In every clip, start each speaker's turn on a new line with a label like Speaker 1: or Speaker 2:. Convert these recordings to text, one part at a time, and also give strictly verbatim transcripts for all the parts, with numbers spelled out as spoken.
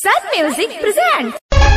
Speaker 1: Sun Music presents.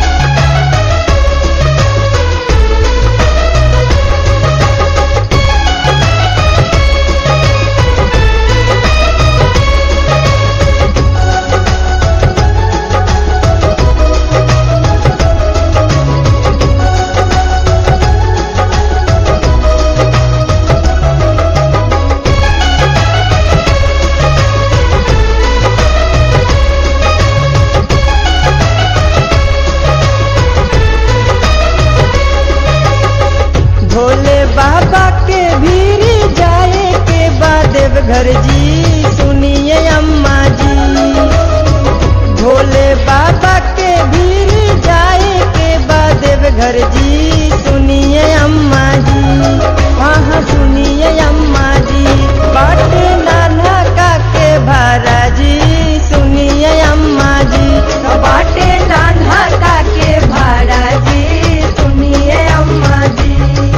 Speaker 2: Bhole बाबा के भीड़ जाए के बाद देवघर जी सुनिए अम्मा जी। भोले बाबा के भीड़ जाए के बाद देवघर जी सुनिए अम्मा जी। हाँ हाँ सुनिए अम्मा जी। बाटे नाना का के भारा जी सुनिए अम्मा जी। बाटे नाना का के भारा जी सुनिए अम्मा जी।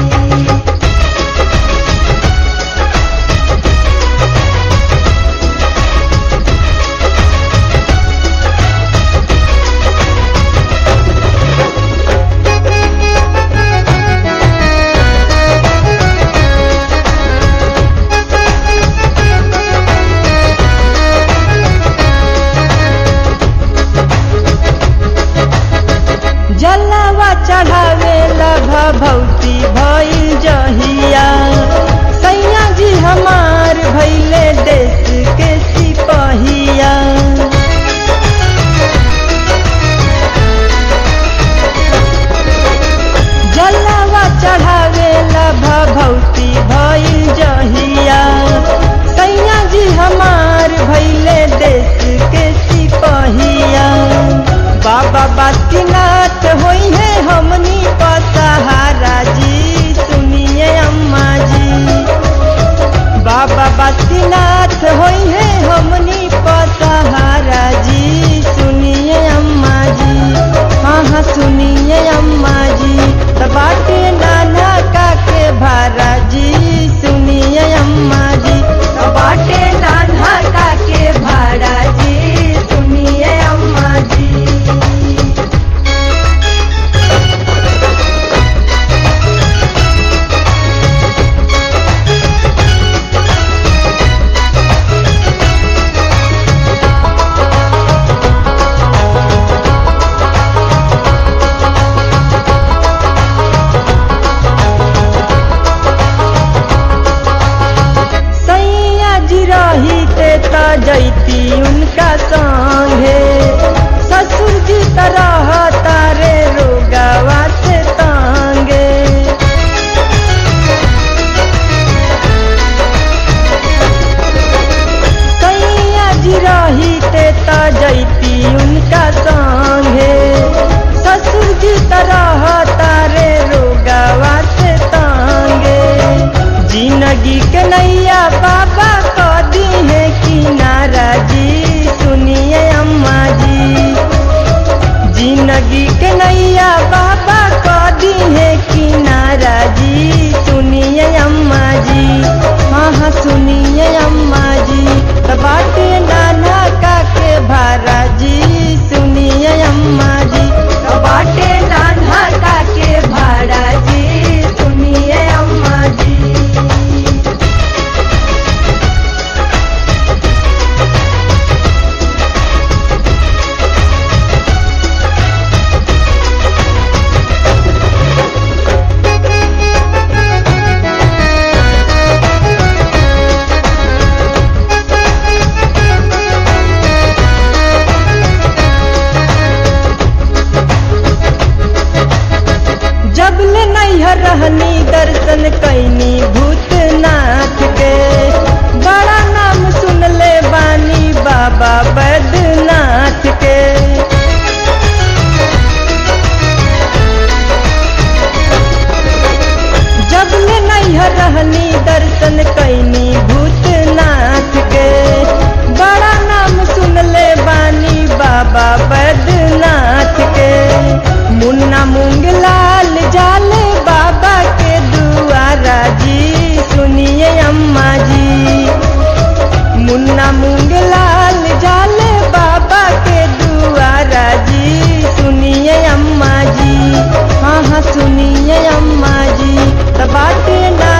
Speaker 2: जलवा चढ़ावेला भभूति भइल जहिया सैया जी हमार भइले देश के सिपहिया। जलवा चढ़ावेला भभूति भइल जहिया सैया जी हमार भइले देश के सिपहिया। बाबा बासुकीनाथ होई है हमनी पसहारा जी सुनिए अम्मा जी। बाबा बासुकीनाथ होई है हमनी पसहारा जी सुनिए अम्मा जी। हाँ हाँ सुनिए अम्मा जी। बाटे नाना का के भारा जी सुनिए अम्मा जी। बाटे नाना का के भारा जी सुनिए अम्मा जी। जैती उनका संगे ससुर जी तरह तारे रोगावा से तांगे। सैया जी रही ते ता जैती उनका संगे ससुर जी तरह तारे रोगावा से तांगे। जिंदगी के नैया बाबा कदी है किनारा जी सुनिए अम्मा जी। जिंदगी के नैया बाबा कदी है किनारा जी सुनिए अम्मा जी। हाँ हाँ सुनिए अम्मा जी। बाटे नाना का के भारा जी सुनिए अम्मा जी। बाटे नाना का के भारा जी सुनिए अम्मा जी। जबले नैहर रहनी दर्शन कैनी भूतनाथ के बड़ा नाम सुनले बानी बाबा बैद्यनाथ के। जबले नैहर रहनी दर्शन कैनी भूतनाथ के बड़ा नाम सुनले बानी बाबा बैद्यनाथ के। मुन्ना मूंगलाल जाले बाबा के दुआरा जी सुनिए अम्मा जी। मुन्ना मूंगलाल जाले बाबा के दुआरा सुनिए अम्मा जी, त बाटे ना